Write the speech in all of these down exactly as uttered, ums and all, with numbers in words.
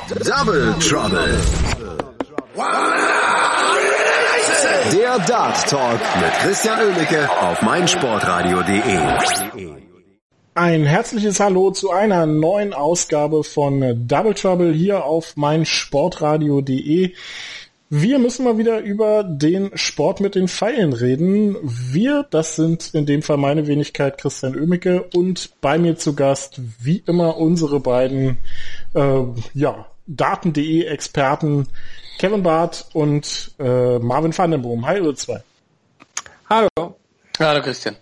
Double Trouble. Der Dart Talk mit Christian Oemeke auf meinsportradio punkt de. Ein herzliches Hallo zu einer neuen Ausgabe von Double Trouble hier auf meinsportradio punkt de. Wir müssen mal wieder über den Sport mit den Pfeilen reden. Wir, das sind in dem Fall meine Wenigkeit Christian Oemeke und bei mir zu Gast wie immer unsere beiden äh, ja, Daten punkt de Experten Kevin Barth und äh, Marvin van den Boom. Hi ihr zwei. Hallo. Hallo Christian.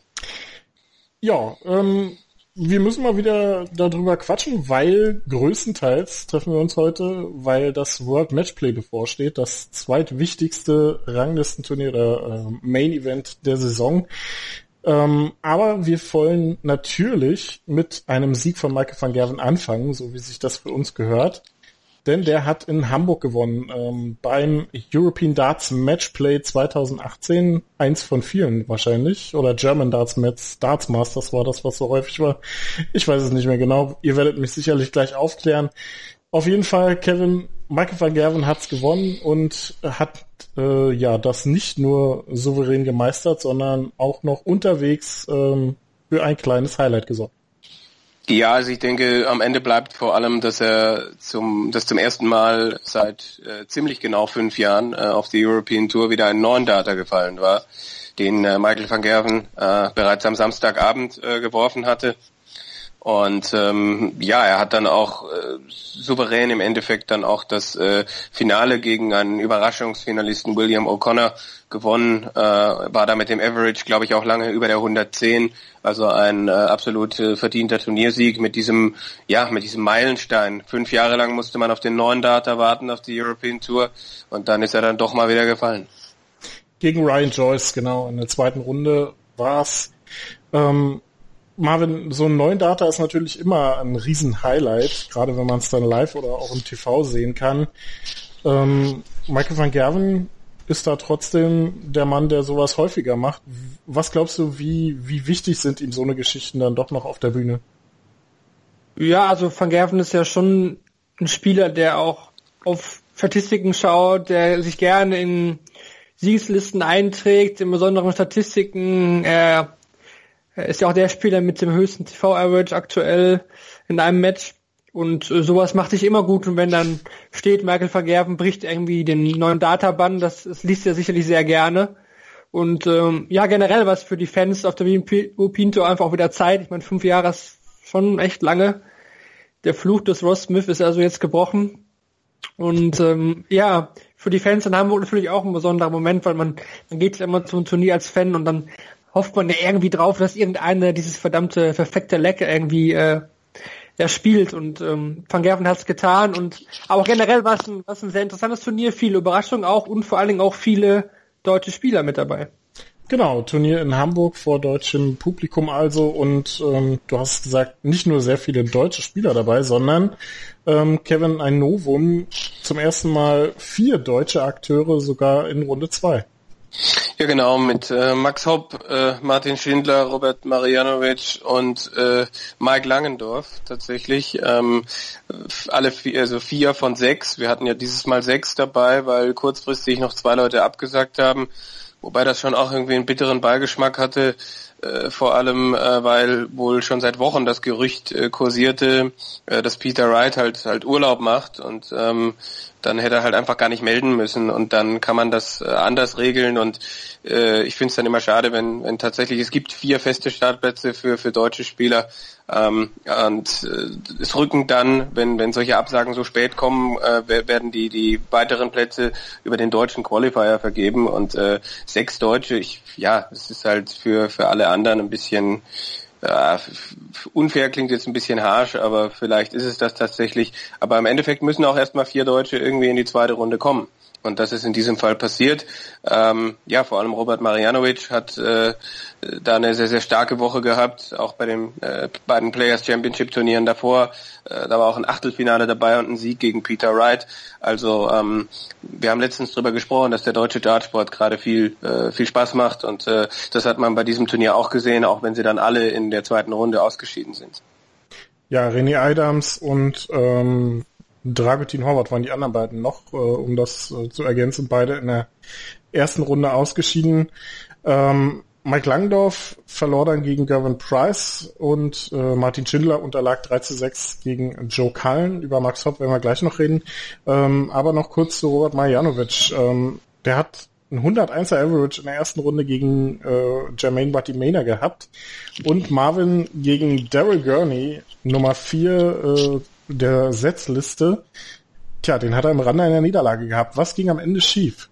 Ja, ähm, wir müssen mal wieder darüber quatschen, weil größtenteils treffen wir uns heute, weil das World Matchplay bevorsteht, das zweitwichtigste Ranglistenturnier oder äh, Main Event der Saison. Ähm, aber wir wollen natürlich mit einem Sieg von Michael van Gerwen anfangen, so wie sich das für uns gehört. Denn der hat in Hamburg gewonnen, ähm, beim European Darts Matchplay zwanzig achtzehn, eins von vielen wahrscheinlich, oder German Darts Match, Darts Masters war das, was so häufig war. Ich weiß es nicht mehr genau, ihr werdet mich sicherlich gleich aufklären. Auf jeden Fall, Kevin, Michael van Gerwen hat's gewonnen und hat äh, ja das nicht nur souverän gemeistert, sondern auch noch unterwegs ähm, für ein kleines Highlight gesorgt. Ja, also ich denke, am Ende bleibt vor allem, dass er zum, dass zum ersten Mal seit äh, ziemlich genau fünf Jahren äh, auf die European Tour wieder ein neuen Data gefallen war, den äh, Michael van Gerwen äh, bereits am Samstagabend äh, geworfen hatte. Und ähm, ja, er hat dann auch äh, souverän im Endeffekt dann auch das äh, Finale gegen einen Überraschungsfinalisten William O'Connor gewonnen, äh, war da mit dem Average, glaube ich, auch lange über der hundertzehn, also ein äh, absolut äh, verdienter Turniersieg mit diesem, ja, mit diesem Meilenstein. Fünf Jahre lang musste man auf den neuen Data warten, auf die European Tour, und dann ist er dann doch mal wieder gefallen. Gegen Ryan Joyce, genau, in der zweiten Runde war's. Ähm, Marvin, so ein neuen Data ist natürlich immer ein Riesen-Highlight, gerade wenn man es dann live oder auch im T V sehen kann. Ähm, Michael van Gerwen ist da trotzdem der Mann, der sowas häufiger macht. Was glaubst du, wie, wie wichtig sind ihm so eine Geschichten dann doch noch auf der Bühne? Ja, also van Gerwen ist ja schon ein Spieler, der auch auf Statistiken schaut, der sich gerne in Siegeslisten einträgt, in besonderen Statistiken. Er Er ist ja auch der Spieler mit dem höchsten T V-Average aktuell in einem Match. Und äh, sowas macht sich immer gut. Und wenn dann steht, Michael van Gerwen bricht irgendwie den neuen Data-Bann, das, das liest er sicherlich sehr gerne. Und ähm, ja, generell was für die Fans auf der European Tour einfach auch wieder Zeit. Ich meine, fünf Jahre ist schon echt lange. Der Fluch des Ross Smith ist also jetzt gebrochen. Und ähm, ja, für die Fans in Hamburg natürlich auch ein besonderer Moment, weil man, man geht ja immer zum Turnier als Fan und dann hofft man ja irgendwie drauf, dass irgendeiner dieses verdammte perfekte Leck irgendwie äh, er spielt, und ähm, Van Gerwen hat's getan, und auch generell war es ein, ein sehr interessantes Turnier, viele Überraschungen auch und vor allen Dingen auch viele deutsche Spieler mit dabei. Genau, Turnier in Hamburg vor deutschem Publikum also, und ähm, du hast gesagt, nicht nur sehr viele deutsche Spieler dabei, sondern ähm, Kevin, ein Novum, zum ersten Mal vier deutsche Akteure sogar in Runde zwei. Ja, genau, mit äh, Max Hopp, äh, Martin Schindler, Robert Marjanovic und äh, Mike Langendorf tatsächlich. Ähm, alle vier, also vier von sechs. Wir hatten ja dieses Mal sechs dabei, weil kurzfristig noch zwei Leute abgesagt haben. Wobei das schon auch irgendwie einen bitteren Beigeschmack hatte, äh, vor allem, äh, weil wohl schon seit Wochen das Gerücht äh, kursierte, äh, dass Peter Wright halt halt Urlaub macht, und ähm, dann hätte er halt einfach gar nicht melden müssen, und dann kann man das äh, anders regeln, und äh, ich finde es dann immer schade, wenn wenn tatsächlich, es gibt vier feste Startplätze für für deutsche Spieler, ähm, und äh, es rücken dann, wenn wenn solche Absagen so spät kommen, äh, werden die die weiteren Plätze über den deutschen Qualifier vergeben, und äh, sechs Deutsche, ich ja, es ist halt für für alle anderen ein bisschen ja, unfair, klingt jetzt ein bisschen harsch, aber vielleicht ist es das tatsächlich. Aber im Endeffekt müssen auch erstmal vier Deutsche irgendwie in die zweite Runde kommen. Und das ist in diesem Fall passiert. Ähm, ja, vor allem Robert Marjanovic hat äh, da eine sehr, sehr starke Woche gehabt, auch bei den äh, beiden Players Championship Turnieren davor. Äh, da war auch ein Achtelfinale dabei und ein Sieg gegen Peter Wright. Also ähm, wir haben letztens drüber gesprochen, dass der deutsche Dartsport gerade viel äh, viel Spaß macht, und äh, das hat man bei diesem Turnier auch gesehen, auch wenn sie dann alle in der zweiten Runde ausgeschieden sind. Ja, René Adams und ähm, Dragutin Horvat waren die anderen beiden noch, äh, um das äh, zu ergänzen, beide in der ersten Runde ausgeschieden. Ähm, Mike Langendorf verlor dann gegen Gervin Price und äh, Martin Schindler unterlag drei zu sechs gegen Joe Cullen. Über Max Hopp werden wir gleich noch reden. Ähm, aber noch kurz zu Robert Marjanovic. Ähm, der hat ein hunderteins Average in der ersten Runde gegen äh, Jermaine Batimena gehabt und Marvin gegen Daryl Gurney, Nummer vier äh, der Setzliste. Tja, den hat er im Rande einer Niederlage gehabt. Was ging am Ende schief?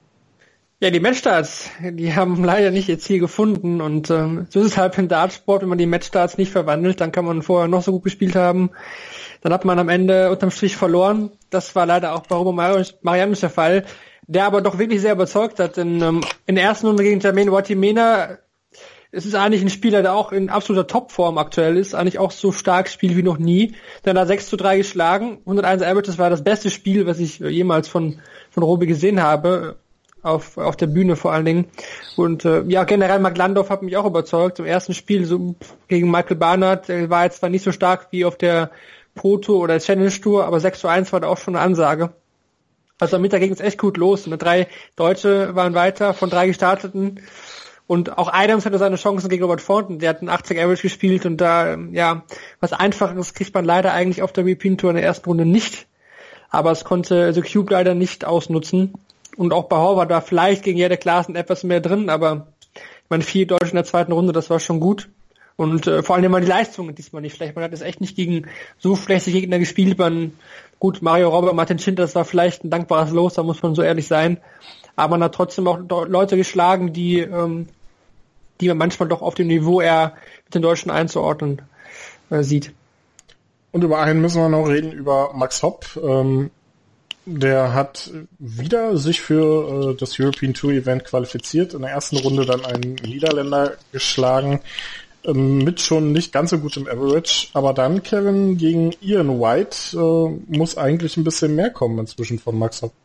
Ja, die Matchstarts, die haben leider nicht ihr Ziel gefunden und ähm, so ist es halt im Dartsport, wenn man die Matchstarts nicht verwandelt, dann kann man vorher noch so gut gespielt haben, dann hat man am Ende unterm Strich verloren. Das war leider auch bei Robert Marjanovic der Fall, der aber doch wirklich sehr überzeugt hat, denn ähm, in der ersten Runde gegen Jermaine Batimena, es ist eigentlich ein Spieler, der auch in absoluter Topform aktuell ist, eigentlich auch so stark spielt wie noch nie, dann hat er sechs zu drei geschlagen, hunderteins Average, das war das beste Spiel, was ich jemals von von Robi gesehen habe, auf auf der Bühne vor allen Dingen. Und äh, ja, generell Mark Landorf hat mich auch überzeugt. Im ersten Spiel so gegen Michael Barnard, der war jetzt zwar nicht so stark wie auf der Pro Tour oder Challenge Tour, aber sechs zu eins war da auch schon eine Ansage. Also am Mittag ging es echt gut los. Und drei Deutsche waren weiter, von drei gestarteten. Und auch Adams hatte seine Chancen gegen Robert Thornton. Der hat einen achtzig Average gespielt und da, ja, was Einfaches kriegt man leider eigentlich auf der European Tour in der ersten Runde nicht. Aber es konnte The Cube leider nicht ausnutzen. Und auch bei Horvath war vielleicht gegen Jelle Klaassen etwas mehr drin, aber ich meine, vier Deutsche in der zweiten Runde, das war schon gut. Und äh, vor allem immer die Leistungen diesmal nicht schlecht. Man hat es echt nicht gegen so schlechte Gegner gespielt. Man, gut, Mario Robert, Martin Schindler, das war vielleicht ein dankbares Los, da muss man so ehrlich sein. Aber man hat trotzdem auch Leute geschlagen, die ähm, die man manchmal doch auf dem Niveau eher mit den Deutschen einzuordnen äh, sieht. Und über einen müssen wir noch reden, über Max Hopp. Ähm, der hat wieder sich für äh, das European Tour Event qualifiziert. In der ersten Runde dann einen Niederländer geschlagen, ähm, mit schon nicht ganz so gutem Average. Aber dann, Kevin, gegen Ian White äh, muss eigentlich ein bisschen mehr kommen inzwischen von Max Hopp.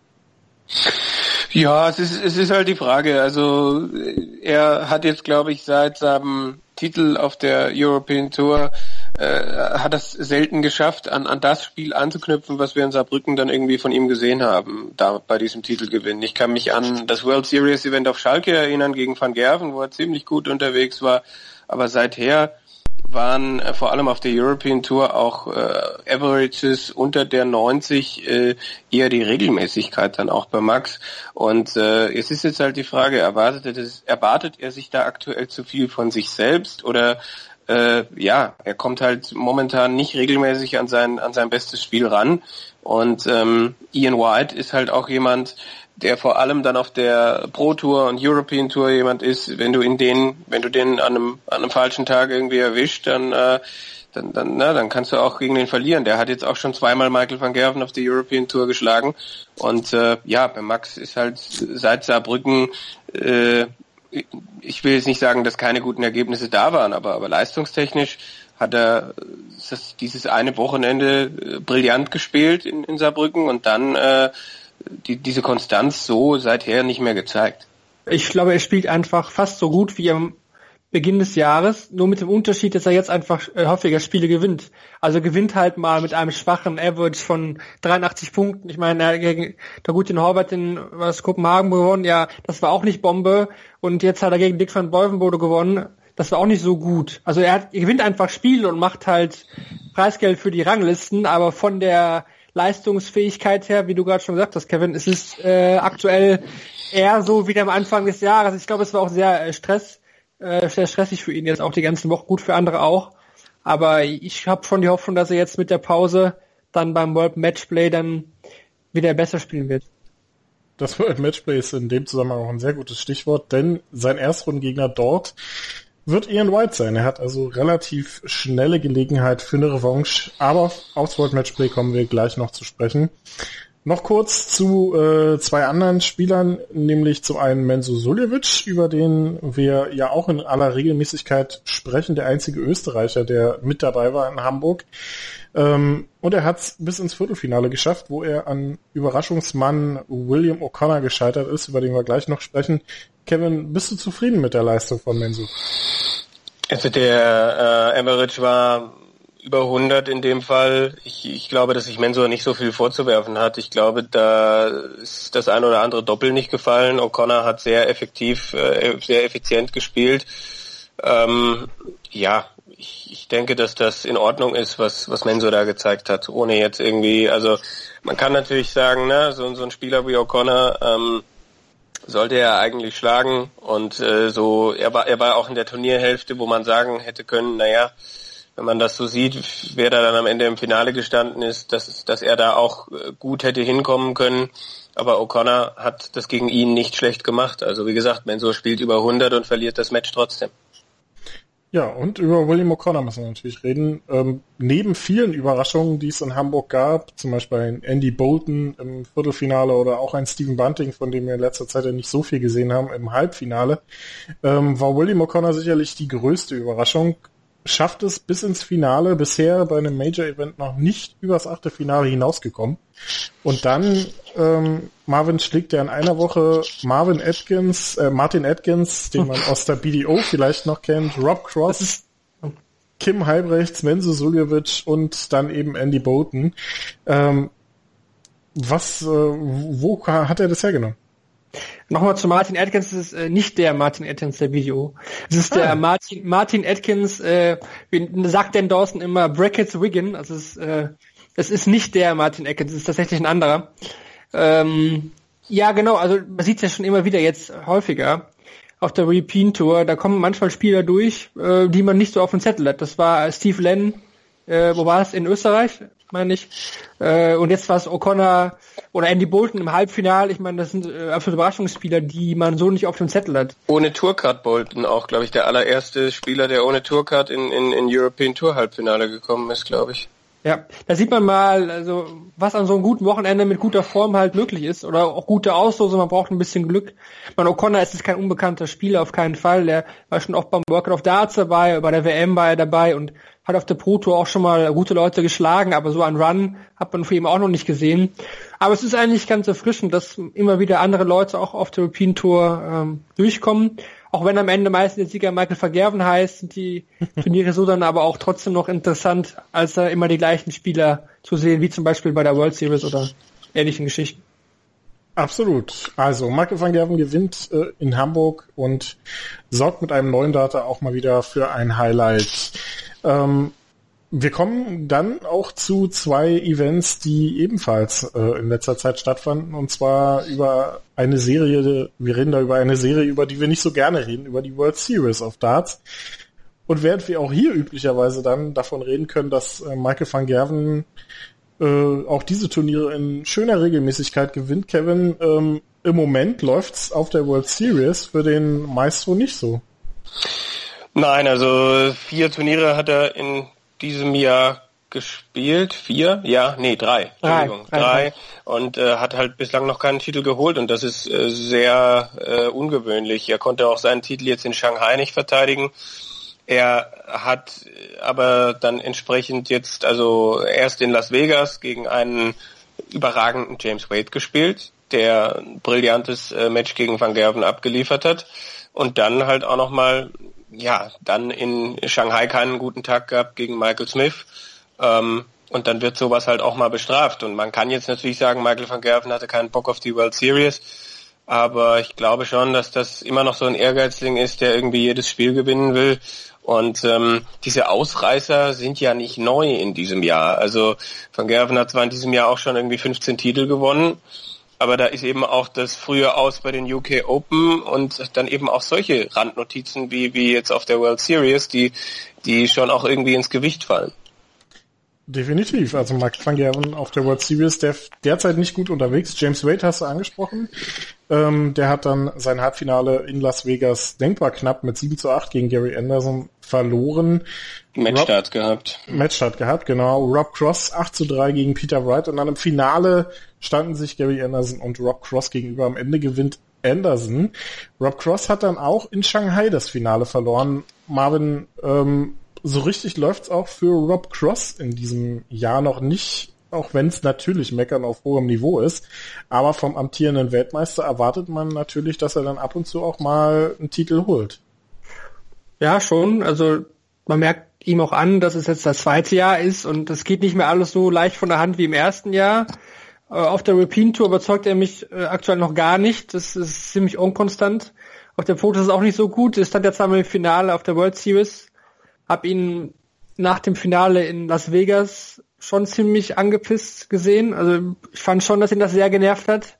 Ja, es ist, es ist halt die Frage. Also er hat jetzt, glaube ich, seit seinem Titel auf der European Tour äh, hat es selten geschafft, an, an das Spiel anzuknüpfen, was wir in Saarbrücken dann irgendwie von ihm gesehen haben, da bei diesem Titelgewinn. Ich kann mich an das World Series Event auf Schalke erinnern gegen Van Gerven, wo er ziemlich gut unterwegs war, aber seither waren äh, vor allem auf der European Tour auch äh, Averages unter der neunzig äh, eher die Regelmäßigkeit dann auch bei Max. Und äh, es ist jetzt halt die Frage, erwartet er, das, erwartet er sich da aktuell zu viel von sich selbst oder äh, ja, er kommt halt momentan nicht regelmäßig an sein an sein bestes Spiel ran. Und ähm, Ian White ist halt auch jemand, der vor allem dann auf der Pro Tour und European Tour jemand ist, wenn du in den, wenn du den an einem an einem falschen Tag irgendwie erwischt, dann äh, dann dann na, dann kannst du auch gegen den verlieren. Der hat jetzt auch schon zweimal Michael van Gerven auf der European Tour geschlagen und äh, ja, bei Max ist halt seit Saarbrücken äh, ich will jetzt nicht sagen, dass keine guten Ergebnisse da waren, aber aber leistungstechnisch hat er das, dieses eine Wochenende äh, brillant gespielt in, in Saarbrücken und dann äh, die, diese Konstanz so seither nicht mehr gezeigt. Ich glaube, er spielt einfach fast so gut wie am Beginn des Jahres, nur mit dem Unterschied, dass er jetzt einfach äh, häufiger Spiele gewinnt. Also gewinnt halt mal mit einem schwachen Average von dreiundachtzig Punkten. Ich meine, er gegen Dragutin Horvath in was Kopenhagen gewonnen, ja, das war auch nicht Bombe. Und jetzt hat er gegen Dick van Wolfenbode gewonnen. Das war auch nicht so gut. Also er, hat, er gewinnt einfach Spiele und macht halt Preisgeld für die Ranglisten, aber von der Leistungsfähigkeit her, wie du gerade schon gesagt hast, Kevin, es ist äh, aktuell eher so wie am Anfang des Jahres. Ich glaube, es war auch sehr äh, Stress, äh, sehr stressig für ihn jetzt auch die ganzen Wochen, gut für andere auch. Aber ich habe schon die Hoffnung, dass er jetzt mit der Pause dann beim World Matchplay dann wieder besser spielen wird. Das World Matchplay ist in dem Zusammenhang auch ein sehr gutes Stichwort, denn sein Erstrundengegner dort wird Ian White sein. Er hat also relativ schnelle Gelegenheit für eine Revanche, aber aufs World Matchplay kommen wir gleich noch zu sprechen. Noch kurz zu äh, zwei anderen Spielern, nämlich zum einen Menzo Suljovic, über den wir ja auch in aller Regelmäßigkeit sprechen, der einzige Österreicher, der mit dabei war in Hamburg. Ähm, und er hat es bis ins Viertelfinale geschafft, wo er an Überraschungsmann William O'Connor gescheitert ist, über den wir gleich noch sprechen. Kevin, bist du zufrieden mit der Leistung von Menzo? Also der äh, Average war über hundert in dem Fall. Ich, ich glaube, dass sich Mensur nicht so viel vorzuwerfen hat. Ich glaube, da ist das ein oder andere Doppel nicht gefallen. O'Connor hat sehr effektiv, äh, sehr effizient gespielt. Ähm, ja, ich, ich denke, dass das in Ordnung ist, was, was Mensur da gezeigt hat, ohne jetzt irgendwie, also man kann natürlich sagen, ne, so, so ein Spieler wie O'Connor, ähm, sollte er eigentlich schlagen und äh, so, er war, er war auch in der Turnierhälfte, wo man sagen hätte können, naja, wenn man das so sieht, wer da dann am Ende im Finale gestanden ist, dass, dass er da auch gut hätte hinkommen können. Aber O'Connor hat das gegen ihn nicht schlecht gemacht. Also wie gesagt, Mensur spielt über hundert und verliert das Match trotzdem. Ja, und über William O'Connor müssen wir natürlich reden. Ähm, neben vielen Überraschungen, die es in Hamburg gab, zum Beispiel ein Andy Bolton im Viertelfinale oder auch ein Stephen Bunting, von dem wir in letzter Zeit ja nicht so viel gesehen haben, im Halbfinale, ähm, war William O'Connor sicherlich die größte Überraschung. Schafft es bis ins Finale, bisher bei einem Major-Event noch nicht übers Achtelfinale hinausgekommen. Und dann ähm, Marvin schlägt ja in einer Woche Marvin Atkins, äh, Martin Atkins, den man aus der B D O vielleicht noch kennt, Rob Cross, Kim Halbrechts, Mensur Suljovic und dann eben Andy Bolton. Ähm, was, äh, wo hat er das hergenommen? Nochmal zu Martin Atkins, es ist äh, nicht der Martin Atkins der Video. Es ist ah. der Martin Martin Atkins, äh, wie sagt Dan Dawson immer, Brackets Wiggin, also es ist, äh, es ist nicht der Martin Atkins, es ist tatsächlich ein anderer. Ähm, ja genau, also man sieht es ja schon immer wieder jetzt häufiger auf der European Tour, da kommen manchmal Spieler durch, äh, die man nicht so auf dem Zettel hat. Das war Steve Lenn, äh, wo war es, in Österreich, meine ich. Äh, und jetzt war es O'Connor oder Andy Bolton im Halbfinale. Ich meine, das sind äh, absolute Überraschungsspieler, die man so nicht auf dem Zettel hat. Ohne Tourcard Bolton auch, glaube ich, der allererste Spieler, der ohne Tourcard in, in, in European Tour Halbfinale gekommen ist, glaube ich. Ja, da sieht man mal, also was an so einem guten Wochenende mit guter Form halt möglich ist oder auch gute Auslosung, man braucht ein bisschen Glück. Man, O'Connor ist jetzt kein unbekannter Spieler, auf keinen Fall, der war schon oft beim World of Darts dabei, bei der W M war er dabei und hat auf der Pro Tour auch schon mal gute Leute geschlagen, aber so einen Run hat man für ihn auch noch nicht gesehen. Aber es ist eigentlich ganz erfrischend, dass immer wieder andere Leute auch auf der European Tour ähm, durchkommen. Auch wenn am Ende meistens der Sieger Michael van Gerwen heißt, sind die Turniere so dann aber auch trotzdem noch interessant, als da immer die gleichen Spieler zu sehen, wie zum Beispiel bei der World Series oder ähnlichen Geschichten. Absolut. Also Michael van Gerwen gewinnt äh, in Hamburg und sorgt mit einem neuen Data auch mal wieder für ein Highlight. Ähm, wir kommen dann auch zu zwei Events, die ebenfalls äh, in letzter Zeit stattfanden, und zwar über eine Serie, wir reden da über eine Serie, über die wir nicht so gerne reden, über die World Series of Darts. Und während wir auch hier üblicherweise dann davon reden können, dass äh, Michael van Gerwen äh, auch diese Turniere in schöner Regelmäßigkeit gewinnt, Kevin, ähm, im Moment läuft's auf der World Series für den Maestro nicht so. Nein, also vier Turniere hat er in diesem Jahr gespielt. Vier? Ja, nee, drei. Entschuldigung, drei. drei. Und äh, hat halt bislang noch keinen Titel geholt und das ist äh, sehr äh, ungewöhnlich. Er konnte auch seinen Titel jetzt in Shanghai nicht verteidigen. Er hat aber dann entsprechend jetzt, also erst in Las Vegas gegen einen überragenden James Wade gespielt, der ein brillantes äh, Match gegen Van Gerwen abgeliefert hat. Und dann halt auch nochmal, ja, dann in Shanghai keinen guten Tag gehabt gegen Michael Smith. Ähm, und dann wird sowas halt auch mal bestraft. Und man kann jetzt natürlich sagen, Michael van Gerwen hatte keinen Bock auf die World Series. Aber ich glaube schon, dass das immer noch so ein Ehrgeizling ist, der irgendwie jedes Spiel gewinnen will. Und ähm, diese Ausreißer sind ja nicht neu in diesem Jahr. Also Van Gerwen hat zwar in diesem Jahr auch schon irgendwie fünfzehn Titel gewonnen, aber da ist eben auch das frühe Aus bei den U K Open und dann eben auch solche Randnotizen wie wie jetzt auf der World Series, die die schon auch irgendwie ins Gewicht fallen. Definitiv. Also Michael van Gerwen auf der World Series, der derzeit nicht gut unterwegs. James Wade hast du angesprochen. Ähm, der hat dann sein Halbfinale in Las Vegas denkbar knapp mit sieben zu acht gegen Gary Anderson verloren. Matchstart gehabt. Matchstart gehabt, genau. Rob Cross acht zu drei gegen Peter Wright und dann im Finale standen sich Gary Anderson und Rob Cross gegenüber. Am Ende gewinnt Anderson. Rob Cross hat dann auch in Shanghai das Finale verloren. Marvin, ähm, so richtig läuft's auch für Rob Cross in diesem Jahr noch nicht, auch wenn es natürlich Meckern auf hohem Niveau ist. Aber vom amtierenden Weltmeister erwartet man natürlich, dass er dann ab und zu auch mal einen Titel holt. Ja, schon. Also man merkt ihm auch an, dass es jetzt das zweite Jahr ist und es geht nicht mehr alles so leicht von der Hand wie im ersten Jahr. Äh, auf der European Tour überzeugt er mich äh, aktuell noch gar nicht. Das ist ziemlich unkonstant. Auf der Fotos ist es auch nicht so gut. Es stand jetzt einmal im Finale auf der World Series. Hab ihn nach dem Finale in Las Vegas schon ziemlich angepisst gesehen. Also ich fand schon, dass ihn das sehr genervt hat,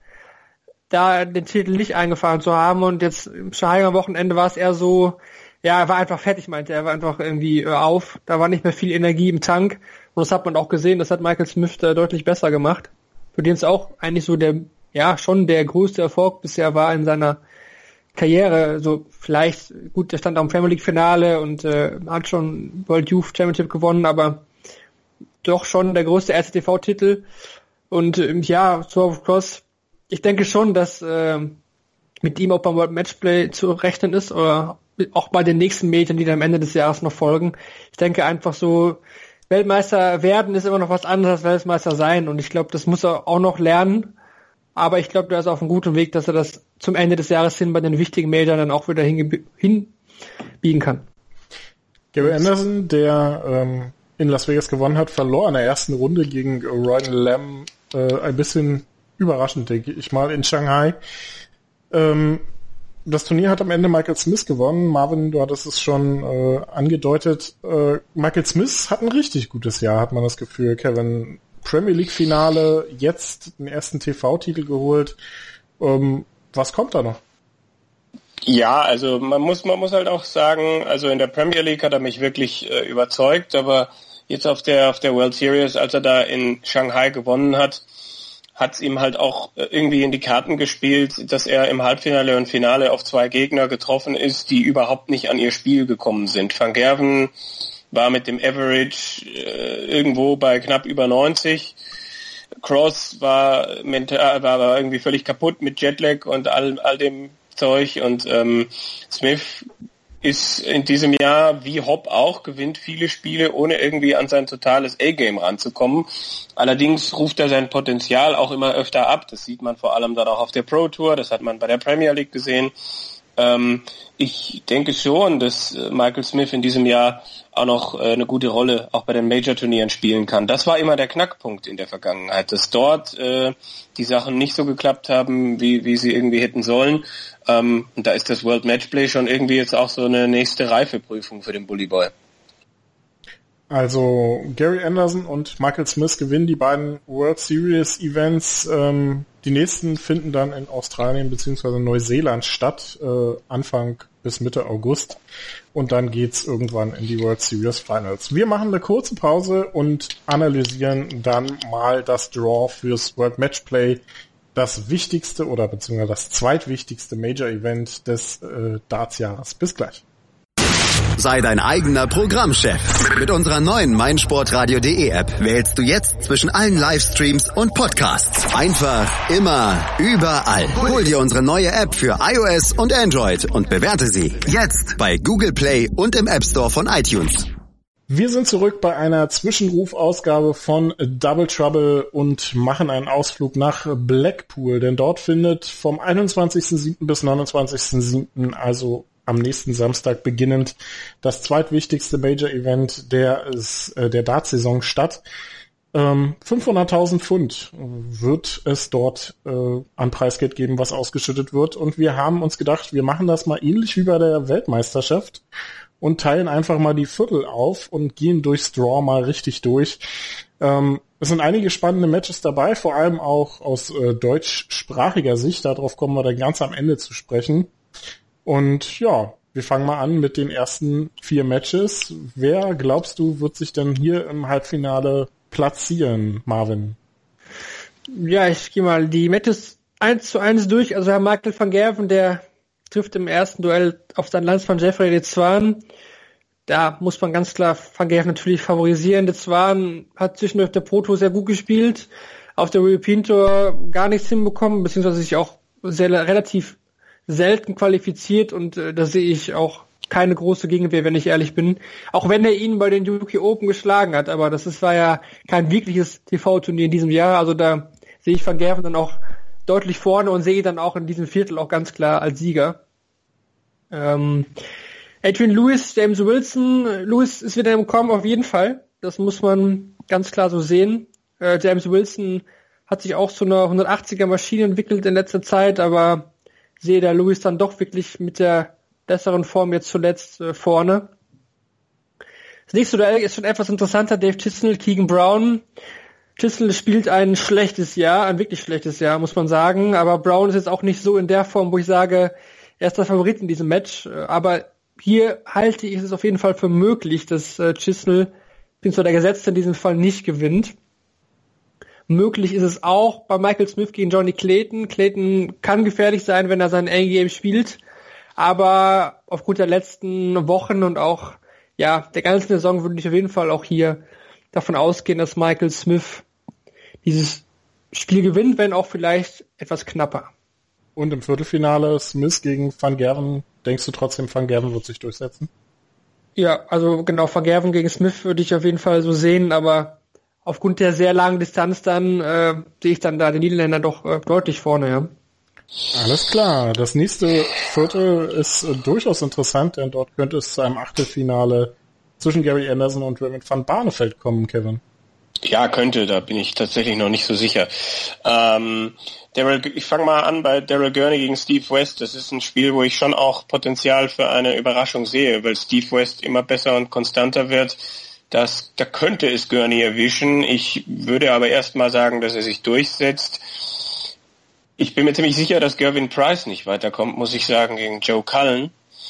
da den Titel nicht eingefahren zu haben. Und jetzt im Shanghai am Wochenende war es eher so, ja, er war einfach fertig, meinte er. Er war einfach irgendwie äh, auf. Da war nicht mehr viel Energie im Tank. Und das hat man auch gesehen. Das hat Michael Smith da deutlich besser gemacht. Für den es auch eigentlich so der, ja, schon der größte Erfolg bisher war in seiner Karriere. So vielleicht, gut, der stand auch im Premier League Finale und äh, hat schon World Youth Championship gewonnen, aber doch schon der größte erste T V-Titel. Und äh, ja, Tour of Cross, ich denke schon, dass äh, mit ihm auch beim World Matchplay zu rechnen ist oder auch bei den nächsten Metern, die dann am Ende des Jahres noch folgen. Ich denke einfach so, Weltmeister werden ist immer noch was anderes als Weltmeister sein und ich glaube, das muss er auch noch lernen. Aber ich glaube, er ist auf einem guten Weg, dass er das zum Ende des Jahres hin bei den wichtigen Majors dann auch wieder hinge- hinbiegen kann. Gary Anderson, der ähm, in Las Vegas gewonnen hat, verlor in der ersten Runde gegen Ryan Lamb äh, ein bisschen überraschend, denke ich mal, in Shanghai. Ähm, das Turnier hat am Ende Michael Smith gewonnen. Marvin, du hattest es schon äh, angedeutet. Äh, Michael Smith hat ein richtig gutes Jahr, hat man das Gefühl. Kevin, Premier League Finale, jetzt den ersten T V-Titel geholt. Ähm, was kommt da noch? Ja, also man muss man muss halt auch sagen, also in der Premier League hat er mich wirklich äh, überzeugt, aber jetzt auf der auf der World Series, als er da in Shanghai gewonnen hat, hat's ihm halt auch irgendwie in die Karten gespielt, dass er im Halbfinale und Finale auf zwei Gegner getroffen ist, die überhaupt nicht an ihr Spiel gekommen sind. Van Gerwen war mit dem Average äh, irgendwo bei knapp über neunzig. Cross war mental, war, war irgendwie völlig kaputt mit Jetlag und all, all dem Zeug und ähm, Smith ist in diesem Jahr, wie Hopp auch, gewinnt viele Spiele, ohne irgendwie an sein totales A-Game ranzukommen. Allerdings ruft er sein Potenzial auch immer öfter ab. Das sieht man vor allem dann auch auf der Pro Tour, das hat man bei der Premier League gesehen. Ähm, ich denke schon, dass Michael Smith in diesem Jahr auch noch äh, eine gute Rolle auch bei den Major-Turnieren spielen kann. Das war immer der Knackpunkt in der Vergangenheit, dass dort äh, die Sachen nicht so geklappt haben, wie, wie sie irgendwie hätten sollen. Ähm, und da ist das World Matchplay schon irgendwie jetzt auch so eine nächste Reifeprüfung für den Bully Boy. Also Gary Anderson und Michael Smith gewinnen die beiden World Series Events. Ähm, die nächsten finden dann in Australien bzw. Neuseeland statt, äh, Anfang bis Mitte August. Und dann geht's irgendwann in die World Series Finals. Wir machen eine kurze Pause und analysieren dann mal das Draw fürs World Matchplay. Das wichtigste oder beziehungsweise das zweitwichtigste Major-Event des äh, Darts-Jahres. Bis gleich. Sei dein eigener Programmchef. Mit unserer neuen meinsportradio.de App wählst du jetzt zwischen allen Livestreams und Podcasts. Einfach, immer, überall. Hol dir unsere neue App für iOS und Android und bewerte sie jetzt bei Google Play und im App Store von iTunes. Wir sind zurück bei einer Zwischenrufausgabe von Double Trouble und machen einen Ausflug nach Blackpool, denn dort findet vom einundzwanzigsten siebten bis neunundzwanzigsten siebten, also am nächsten Samstag beginnend, das zweitwichtigste Major-Event der, äh, der Darts-Saison statt. Ähm, fünfhunderttausend Pfund wird es dort äh, an Preisgeld geben, was ausgeschüttet wird. Und wir haben uns gedacht, wir machen das mal ähnlich wie bei der Weltmeisterschaft und teilen einfach mal die Viertel auf und gehen durchs Draw mal richtig durch. Ähm, es sind einige spannende Matches dabei, vor allem auch aus äh, deutschsprachiger Sicht. Darauf kommen wir dann ganz am Ende zu sprechen. Und ja, wir fangen mal an mit den ersten vier Matches. Wer, glaubst du, wird sich denn hier im Halbfinale platzieren, Marvin? Ja, ich gehe mal die Matches eins zu eins durch. Also Herr Michael van Gerwen, der trifft im ersten Duell auf seinen Landsmann Jeffrey de Zwaan. Da muss man ganz klar Van Gerwen natürlich favorisieren. De Zwaan hat zwischendurch der Pro Tour sehr gut gespielt, auf der European Tour gar nichts hinbekommen, beziehungsweise sich auch sehr relativ selten qualifiziert und äh, da sehe ich auch keine große Gegenwehr, wenn ich ehrlich bin. Auch wenn er ihn bei den U K Open geschlagen hat, aber das ist, war ja kein wirkliches T V-Turnier in diesem Jahr. Also da sehe ich Van Gerwen dann auch deutlich vorne und sehe ihn dann auch in diesem Viertel auch ganz klar als Sieger. Ähm, Adrian Lewis, James Wilson, Lewis ist wieder im Kommen auf jeden Fall. Das muss man ganz klar so sehen. Äh, James Wilson hat sich auch zu einer hundertachtziger Maschine entwickelt in letzter Zeit, aber sehe da Lewis dann doch wirklich mit der besseren Form jetzt zuletzt äh, vorne. Das nächste Duell ist schon etwas interessanter. Dave Chisnell, Keegan Brown. Chisnell spielt ein schlechtes Jahr, ein wirklich schlechtes Jahr, muss man sagen. Aber Brown ist jetzt auch nicht so in der Form, wo ich sage, er ist der Favorit in diesem Match. Aber hier halte ich es auf jeden Fall für möglich, dass äh, Chisnell, beziehungsweise der Gesetzte in diesem Fall, nicht gewinnt. Möglich ist es auch bei Michael Smith gegen Johnny Clayton. Clayton kann gefährlich sein, wenn er sein A-Game spielt. Aber aufgrund der letzten Wochen und auch ja der ganzen Saison würde ich auf jeden Fall auch hier davon ausgehen, dass Michael Smith dieses Spiel gewinnt, wenn auch vielleicht etwas knapper. Und im Viertelfinale Smith gegen Van Gerwen. Denkst du trotzdem, Van Gerwen wird sich durchsetzen? Ja, also genau, Van Gerwen gegen Smith würde ich auf jeden Fall so sehen, aber aufgrund der sehr langen Distanz dann äh, sehe ich dann da den Niederländer doch äh, deutlich vorne, ja. Alles klar. Das nächste Viertel ist äh, durchaus interessant, denn dort könnte es zu einem Achtelfinale zwischen Gary Anderson und Raymond van Barneveld kommen, Kevin. Ja, könnte, da bin ich tatsächlich noch nicht so sicher. Ähm, Daryl, ich fange mal an bei Daryl Gurney gegen Steve West. Das ist ein Spiel, wo ich schon auch Potenzial für eine Überraschung sehe, weil Steve West immer besser und konstanter wird. Das, da könnte es Gurney erwischen. Ich würde aber erst mal sagen, dass er sich durchsetzt. Ich bin mir ziemlich sicher, dass Gervin Price nicht weiterkommt, muss ich sagen, gegen Joe Cullen.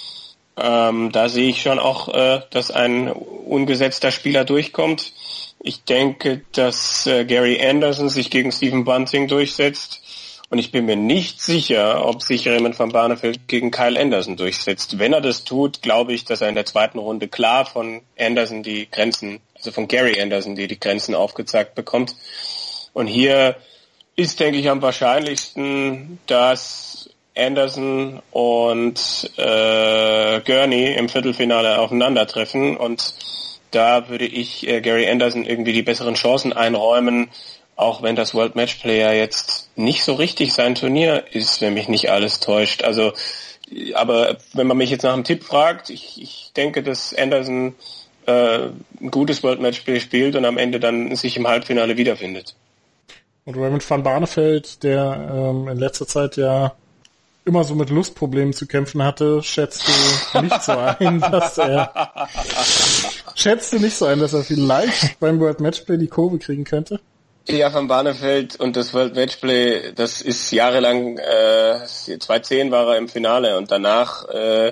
Ähm, da sehe ich schon auch, äh, dass ein ungesetzter Spieler durchkommt. Ich denke, dass äh, Gary Anderson sich gegen Stephen Bunting durchsetzt. Und ich bin mir nicht sicher, ob sich Raymond van Barneveld gegen Kyle Anderson durchsetzt. Wenn er das tut, glaube ich, dass er in der zweiten Runde klar von Anderson die Grenzen, also von Gary Anderson, die die Grenzen aufgezeigt bekommt. Und hier ist, denke ich, am wahrscheinlichsten, dass Anderson und äh, Gurney im Viertelfinale aufeinandertreffen. Und da würde ich äh, Gary Anderson irgendwie die besseren Chancen einräumen, auch wenn das World Match Player jetzt nicht so richtig sein Turnier ist, wenn mich nicht alles täuscht. Also, aber wenn man mich jetzt nach einem Tipp fragt, ich, ich denke, dass Anderson äh, ein gutes World Match Play spielt und am Ende dann sich im Halbfinale wiederfindet. Und Raymond van Barneveld, der ähm, in letzter Zeit ja immer so mit Lustproblemen zu kämpfen hatte, schätzte nicht so ein, dass er schätzte nicht so ein, dass er vielleicht beim World Matchplay die Kurve kriegen könnte. Ja, Van Barneveld und das World Matchplay, das ist jahrelang, äh, zweitausendzehn war er im Finale und danach äh,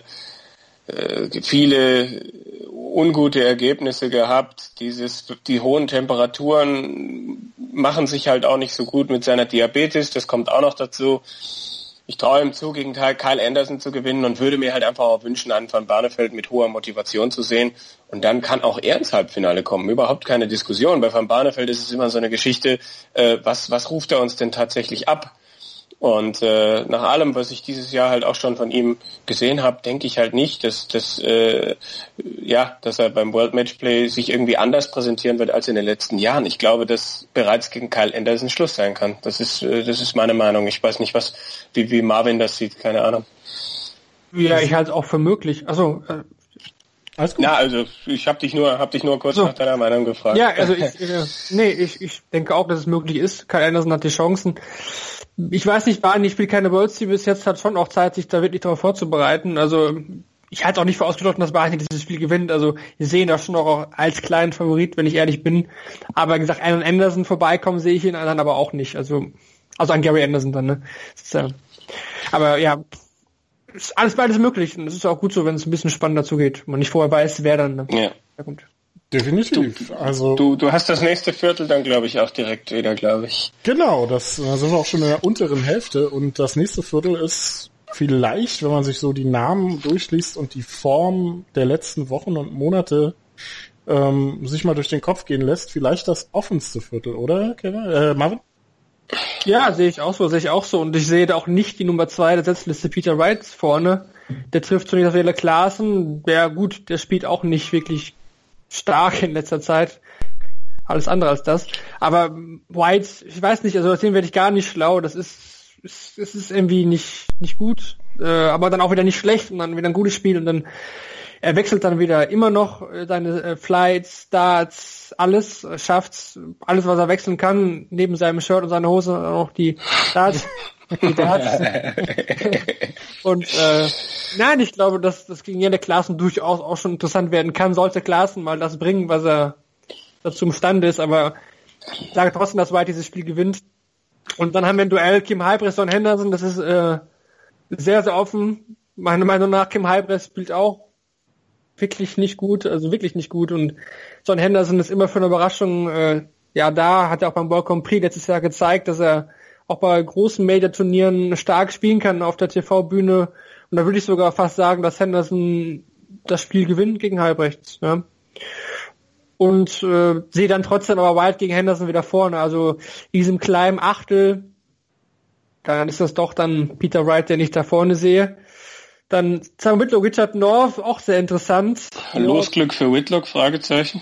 äh, viele ungute Ergebnisse gehabt. Dieses, die hohen Temperaturen machen sich halt auch nicht so gut mit seiner Diabetes, das kommt auch noch dazu. Ich traue ihm zu, gegen Kyle Anderson zu gewinnen und würde mir halt einfach auch wünschen, einen Van Barneveld mit hoher Motivation zu sehen. Und dann kann auch er ins Halbfinale kommen. Überhaupt keine Diskussion. Bei Van Barneveld ist es immer so eine Geschichte, äh, was, was ruft er uns denn tatsächlich ab? Und äh, nach allem, was ich dieses Jahr halt auch schon von ihm gesehen habe, denke ich halt nicht, dass, dass, äh, ja, dass er beim World Matchplay sich irgendwie anders präsentieren wird als in den letzten Jahren. Ich glaube, dass bereits gegen Kyle Anderson Schluss sein kann. Das ist, äh, das ist meine Meinung. Ich weiß nicht, was, wie, wie Marvin das sieht, keine Ahnung. Ja, ich halte es auch für möglich. Also äh, alles gut. Na, also ich habe dich nur, hab dich nur kurz so nach deiner Meinung gefragt. Ja, also ich, äh, nee, ich, ich denke auch, dass es möglich ist. Kyle Anderson hat die Chancen. Ich weiß nicht, Barney spielt keine Worlds, die bis jetzt hat schon auch Zeit, sich da wirklich darauf vorzubereiten. Also ich halte auch nicht für ausgeschlossen, dass Barney dieses Spiel gewinnt. Also wir sehen das schon auch als kleinen Favorit, wenn ich ehrlich bin. Aber wie gesagt, Alan Anderson vorbeikommen sehe ich ihn, anderen aber auch nicht. Also also an Gary Anderson dann, ne? Ist, äh, aber ja, ist alles beides möglich. Und es ist auch gut so, wenn es ein bisschen spannender zugeht. Man nicht vorher weiß, wer dann. Ne? Ja. Ja, gut. Definitiv. Du, also du, du hast das nächste Viertel dann, glaube ich, auch direkt wieder, glaube ich. Genau, das da sind wir auch schon in der unteren Hälfte und das nächste Viertel ist vielleicht, wenn man sich so die Namen durchliest und die Form der letzten Wochen und Monate ähm, sich mal durch den Kopf gehen lässt, vielleicht das offenste Viertel, oder, Kevin? Äh, Marvin? Ja, sehe ich auch so, sehe ich auch so. Und ich sehe da auch nicht die Nummer zwei der Setzliste Peter Wright vorne. Der trifft zunächst auf Taylor Klaassen. Der, gut, der spielt auch nicht wirklich stark in letzter Zeit. Alles andere als das. Aber White, ich weiß nicht, also aus dem werde ich gar nicht schlau. Das ist, es ist, ist irgendwie nicht, nicht gut, äh, aber dann auch wieder nicht schlecht und dann wieder ein gutes Spiel und dann Er wechselt dann wieder immer noch seine äh, Flights, Darts, alles, äh, schafft's, alles was er wechseln kann, neben seinem Shirt und seiner Hose auch die Darts. die Darts. Und äh, nein, ich glaube, dass das gegen jene Klaassen durchaus auch schon interessant werden kann, sollte Klaassen mal das bringen, was er dazu imstande ist, aber ich sage trotzdem, dass White dieses Spiel gewinnt. Und dann haben wir ein Duell Kim Huybrechts und Henderson, das ist äh, sehr, sehr offen. Meiner Meinung nach, Kim Huybrechts spielt auch wirklich nicht gut, also wirklich nicht gut. Und John Henderson ist immer für eine Überraschung äh, ja da, hat er auch beim World Grand Prix letztes Jahr gezeigt, dass er auch bei großen Major-Turnieren stark spielen kann auf der T V-Bühne. Und da würde ich sogar fast sagen, dass Henderson das Spiel gewinnt gegen Huybrechts. Ja. Und äh, sehe dann trotzdem aber White gegen Henderson wieder vorne. Also in diesem kleinen Achtel, dann ist das doch dann Peter Wright, den ich da vorne sehe. Dann Sam Whitlock, Richard North, auch sehr interessant. Losglück für Whitlock, Fragezeichen.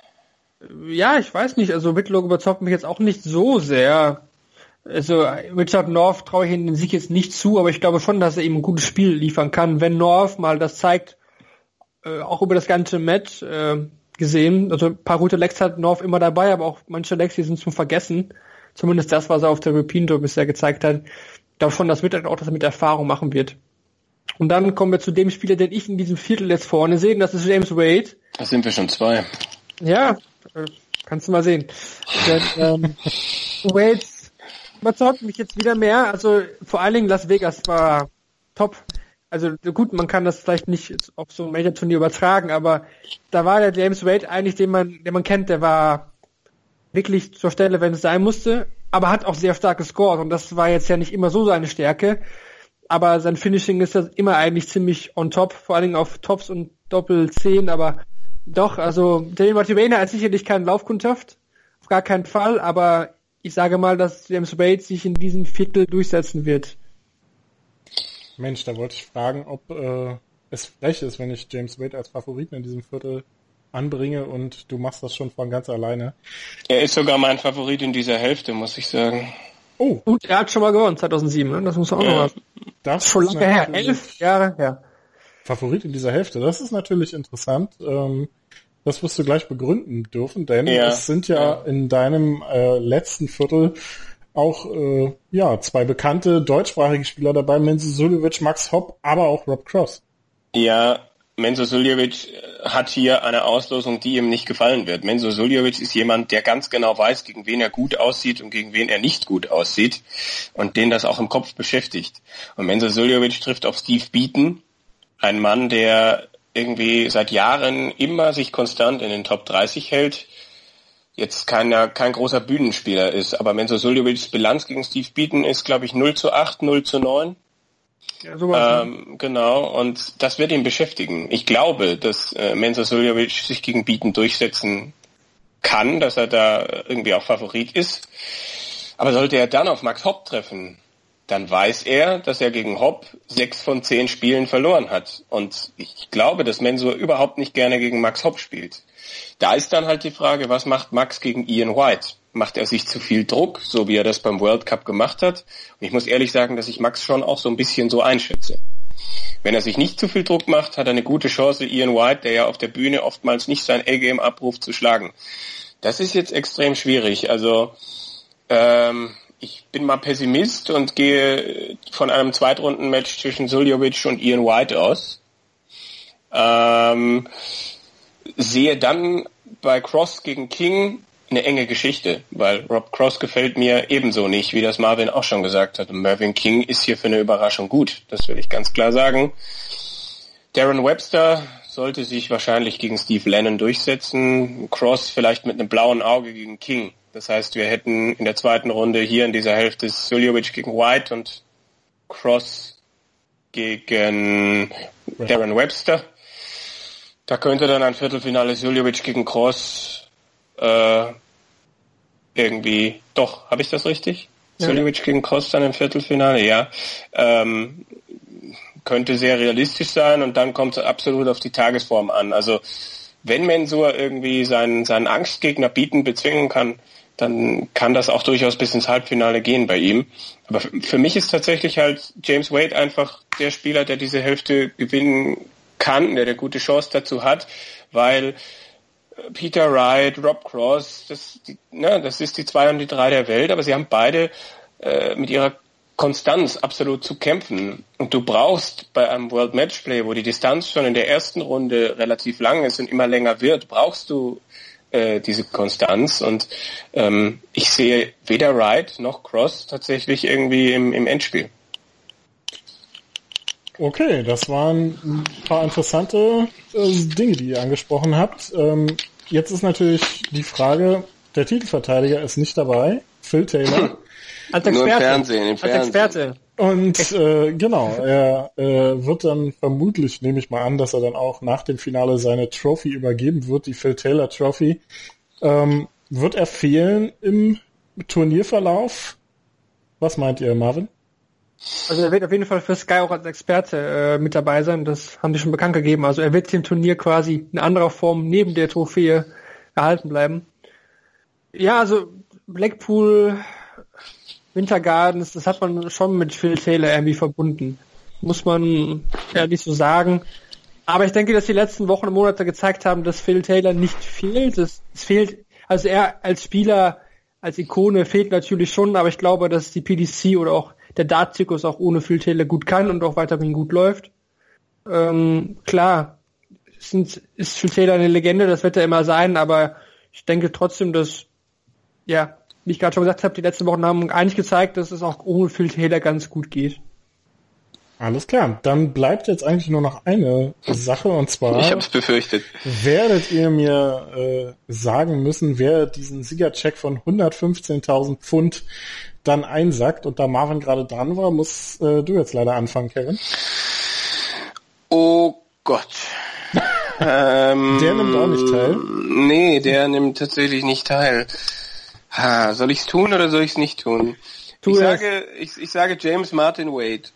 Ja, ich weiß nicht. Also Whitlock überzeugt mich jetzt auch nicht so sehr. Also Richard North traue ich ihm den Sieg jetzt nicht zu, aber ich glaube schon, dass er ihm ein gutes Spiel liefern kann. Wenn North mal das zeigt, äh, auch über das ganze Match äh, gesehen, also ein paar gute Lecks hat North immer dabei, aber auch manche Lecks, die sind zum Vergessen. Zumindest das, was er auf der European Tour bisher gezeigt hat. Ich glaube schon, dass Whitlock auch das mit Erfahrung machen wird. Und dann kommen wir zu dem Spieler, den ich in diesem Viertel jetzt vorne sehe, und das ist James Wade. Da sind wir schon zwei. Ja, kannst du mal sehen. Denn, ähm, Wade überzeugt mich jetzt wieder mehr. Also vor allen Dingen Las Vegas war top. Also gut, man kann das vielleicht nicht auf so ein Major-Turnier übertragen, aber da war der James Wade eigentlich, den man, den man kennt, der war wirklich zur Stelle, wenn es sein musste, aber hat auch sehr stark gescored und das war jetzt ja nicht immer so seine Stärke. Aber sein Finishing ist das immer eigentlich ziemlich on top, vor allen Dingen auf Tops und Doppel-Zehn, aber doch, also Daniel Martirena hat sicherlich keine Laufkundschaft, auf gar keinen Fall, aber ich sage mal, dass James Wade sich in diesem Viertel durchsetzen wird. Mensch, da wollte ich fragen, ob äh, es frech ist, wenn ich James Wade als Favoriten in diesem Viertel anbringe und du machst das schon von ganz alleine. Er ist sogar mein Favorit in dieser Hälfte, muss ich sagen. Oh. Und er hat schon mal gewonnen, zweitausendsieben, ne? Das muss man auch ja. noch mal. Das ist schon lange her, elf Jahre her. Favorit in dieser Hälfte, das ist natürlich interessant. Ähm, das wirst du gleich begründen dürfen, denn ja. es sind ja, ja. in deinem äh, letzten Viertel auch äh, ja zwei bekannte deutschsprachige Spieler dabei, Menzo Suljovic, Max Hopp, aber auch Rob Cross. Ja, Menzo Suljovic hat hier eine Auslosung, die ihm nicht gefallen wird. Menzo Suljovic ist jemand, der ganz genau weiß, gegen wen er gut aussieht und gegen wen er nicht gut aussieht und den das auch im Kopf beschäftigt. Und Menzo Suljovic trifft auf Steve Beaton, ein Mann, der irgendwie seit Jahren immer sich konstant in den Top dreißig hält, jetzt kein, kein großer Bühnenspieler ist, aber Menzo Suljovics Bilanz gegen Steve Beaton ist, glaube ich, null zu acht, null zu neun. Ja, sowas, ähm, ne? Genau, und das wird ihn beschäftigen. Ich glaube, dass äh, Menzo Suljovic sich gegen Beaton durchsetzen kann, dass er da irgendwie auch Favorit ist. Aber sollte er dann auf Max Hopp treffen, dann weiß er, dass er gegen Hopp sechs von zehn Spielen verloren hat. Und ich glaube, dass Menzo überhaupt nicht gerne gegen Max Hopp spielt. Da ist dann halt die Frage, was macht Max gegen Ian White? Macht er sich zu viel Druck, so wie er das beim World Cup gemacht hat? Und ich muss ehrlich sagen, dass ich Max schon auch so ein bisschen so einschätze. Wenn er sich nicht zu viel Druck macht, hat er eine gute Chance, Ian White, der ja auf der Bühne oftmals nicht sein A-Game abruft, zu schlagen. Das ist jetzt extrem schwierig. Also ähm, ich bin mal Pessimist und gehe von einem Zweitrunden-Match zwischen Suljovic und Ian White aus. Ähm, sehe dann bei Cross gegen King eine enge Geschichte, weil Rob Cross gefällt mir ebenso nicht, wie das Marvin auch schon gesagt hat. Und Mervyn King ist hier für eine Überraschung gut, das will ich ganz klar sagen. Darren Webster sollte sich wahrscheinlich gegen Steve Lennon durchsetzen. Cross vielleicht mit einem blauen Auge gegen King. Das heißt, wir hätten in der zweiten Runde hier in dieser Hälfte Suljovic gegen White und Cross gegen Darren Webster. Da könnte dann ein Viertelfinale Suljovic gegen Cross äh, irgendwie, doch, habe ich das richtig? Ja. Suljovic gegen Cross dann im Viertelfinale, ja. Ähm, könnte sehr realistisch sein und dann kommt es absolut auf die Tagesform an. Also wenn Mensur irgendwie seinen, seinen Angstgegner Beaton bezwingen kann, dann kann das auch durchaus bis ins Halbfinale gehen bei ihm. Aber für mich ist tatsächlich halt James Wade einfach der Spieler, der diese Hälfte gewinnen kann, der eine gute Chance dazu hat, weil Peter Wright, Rob Cross, das, die, ne, das ist die zwei und die drei der Welt, aber sie haben beide äh, mit ihrer Konstanz absolut zu kämpfen. Und du brauchst bei einem World Matchplay, wo die Distanz schon in der ersten Runde relativ lang ist und immer länger wird, brauchst du äh, diese Konstanz. Und ähm, ich sehe weder Wright noch Cross tatsächlich irgendwie im, im Endspiel. Okay, das waren ein paar interessante äh, Dinge, die ihr angesprochen habt. Ähm, jetzt ist natürlich die Frage, der Titelverteidiger ist nicht dabei, Phil Taylor. Als Experte. Nur im Fernsehen, im Fernsehen. Als Experte. Und äh, genau, er äh, wird dann vermutlich, nehme ich mal an, dass er dann auch nach dem Finale seine Trophy übergeben wird, die Phil Taylor Trophy. Ähm, wird er fehlen im Turnierverlauf? Was meint ihr, Marvin? Also er wird auf jeden Fall für Sky auch als Experte äh, mit dabei sein, das haben die schon bekannt gegeben. Also er wird dem Turnier quasi in anderer Form neben der Trophäe erhalten bleiben. Ja, also Blackpool, Winter Gardens, das hat man schon mit Phil Taylor irgendwie verbunden. Muss man ehrlich so sagen. Aber ich denke, dass die letzten Wochen und Monate gezeigt haben, dass Phil Taylor nicht fehlt. Es, es fehlt, also er als Spieler, als Ikone fehlt natürlich schon, aber ich glaube, dass die P D C oder auch der Dart-Zirkus auch ohne Phil Taylor gut kann und auch weiterhin gut läuft. Ähm, klar, sind, ist Phil Taylor eine Legende, das wird er immer sein, aber ich denke trotzdem, dass, ja, wie ich gerade schon gesagt habe, die letzten Wochen haben eigentlich gezeigt, dass es auch ohne Phil Taylor ganz gut geht. Alles klar, dann bleibt jetzt eigentlich nur noch eine Sache, und zwar... Ich hab's befürchtet. Werdet ihr mir äh, sagen müssen, wer diesen Siegercheck von hundertfünfzehntausend Pfund dann einsackt, und da Marvin gerade dran war, musst äh, du jetzt leider anfangen, Kevin. Oh Gott. ähm, der nimmt auch nicht teil? Nee, der nimmt tatsächlich nicht teil. Ha, soll ich's tun oder soll ich's nicht tun? Tu ich es. sage, ich, ich sage James Martin Wade.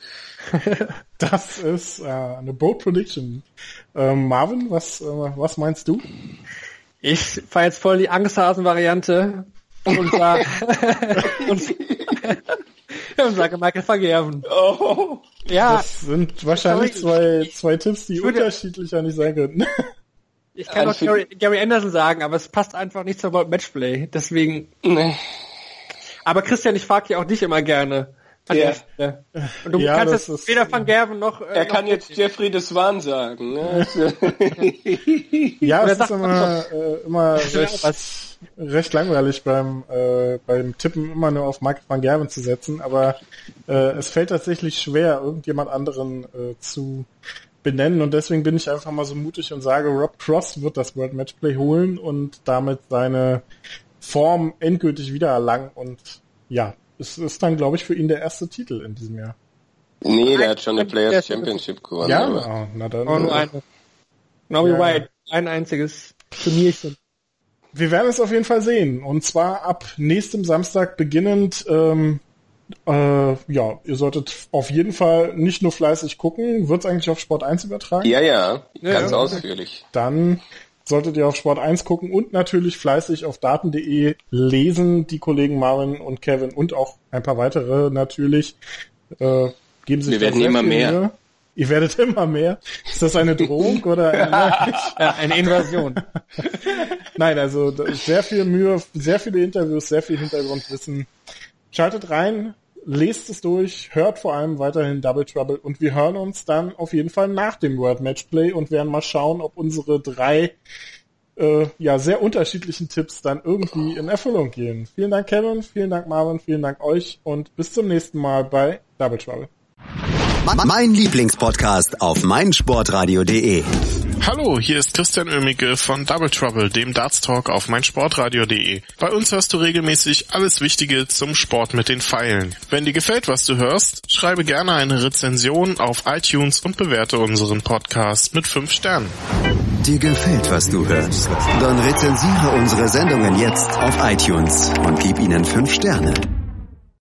Das ist äh, eine Bold Prediction. Ähm, Marvin, was, äh, was meinst du? Ich fahre jetzt voll die Angsthasen-Variante und, sag, und, und sage Michael van Gerwen. Oh. Ja, Das sind wahrscheinlich zwei, zwei Tipps, die würde- unterschiedlicher nicht sein könnten. ich kann Ja, auch Gary, Gary Anderson sagen, aber es passt einfach nicht zum World Matchplay. Deswegen. Nee. Aber Christian, ich frage ja auch dich immer gerne. An Ja. der Stelle. Und du Ja, kannst das jetzt ist- weder Van Gerwen noch. Äh, Er kann noch jetzt Jeffrey de Swan sagen. Ne? Ja, Oder es ist sagt man immer, äh, immer Ja, recht, was? recht langweilig beim, äh, beim Tippen immer nur auf Michael van Gerwen zu setzen, aber äh, es fällt tatsächlich schwer, irgendjemand anderen äh, zu benennen, und deswegen bin ich einfach mal so mutig und sage, Rob Cross wird das World Matchplay holen und damit seine Form endgültig wiedererlangen, und ja, es ist dann, glaube ich, für ihn der erste Titel in diesem Jahr. Nee, der hat schon eine Der Players ist- Championship gewonnen. Ja, aber- ah, na dann. Oh, nur eine. Naomi Ja. White, ein einziges Turnierchen. Wir werden es auf jeden Fall sehen. Und zwar ab nächstem Samstag beginnend. Ähm, äh, ja, ihr solltet auf jeden Fall nicht nur fleißig gucken. Wird es eigentlich auf Sport eins übertragen? Ja, ja, Ja, ganz ja. ausführlich. Dann solltet ihr auf Sport eins gucken und natürlich fleißig auf daten punkt de lesen. Die Kollegen Marvin und Kevin und auch ein paar weitere natürlich äh, geben sich Wir da werden sehr immer viel mehr. Mühe. Ihr werdet immer mehr. Ist das eine Drohung oder eine Nachricht? Ja, eine Invasion. Nein, also da ist sehr viel Mühe, sehr viele Interviews, sehr viel Hintergrundwissen. Schaltet rein, lest es durch, hört vor allem weiterhin Double Trouble, und wir hören uns dann auf jeden Fall nach dem World Matchplay und werden mal schauen, ob unsere drei äh, ja sehr unterschiedlichen Tipps dann irgendwie in Erfüllung gehen. Vielen Dank, Kevin, vielen Dank, Marvin, vielen Dank euch, und bis zum nächsten Mal bei Double Trouble. Mein Lieblingspodcast auf meinsportradio punkt de. Hallo, hier ist Christian Oemicke von Double Trouble, dem Darts Talk auf meinsportradio punkt de. Bei uns hörst du regelmäßig alles Wichtige zum Sport mit den Pfeilen. Wenn dir gefällt, was du hörst, schreibe gerne eine Rezension auf iTunes und bewerte unseren Podcast mit fünf Sternen. Dir gefällt, was du hörst? Dann rezensiere unsere Sendungen jetzt auf iTunes und gib ihnen fünf Sterne.